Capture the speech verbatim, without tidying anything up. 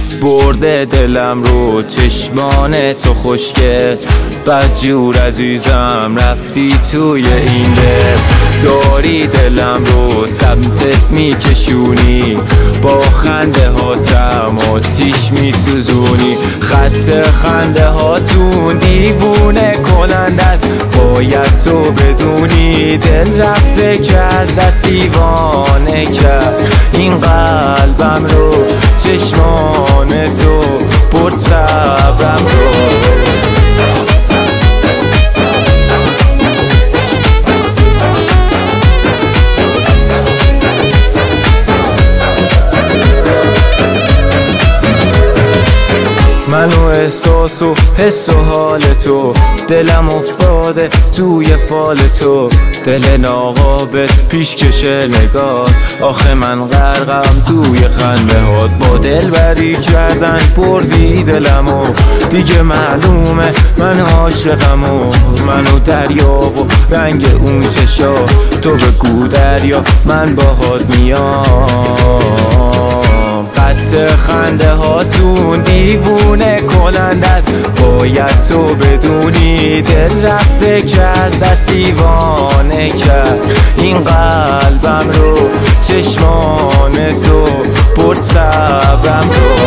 برده دلم رو چشمان تو خوشگل، بدجور عزیزم رفتی توی این دل. داری دلم رو سمتت میکشونی، با خنده هاتم آتیش میسوزونی. خط خنده هاتون دیوونه کننده است، باید تو بدونی. دل رفته که از دست دیوانه کرد این قلبم رو، چشمان تو برد صبرم رو. من و احساس و حس و حال تو، دلم افتاده توی فال تو. دل ناقابل پیش کشه نگاه، آخه من غرقم توی خنده هات. با دل بری کردن بردی دلمو، دیگه معلومه من عاشقم. و منو دریا و رنگ اون چشا، تو بگو دریا من باهات میام. خط خنده هاتون دیوونه کننده است، باید تو بدونی. دل رفته که از دست دیوانه کرد این قلبم رو، چشمان تو برد صبرم رو.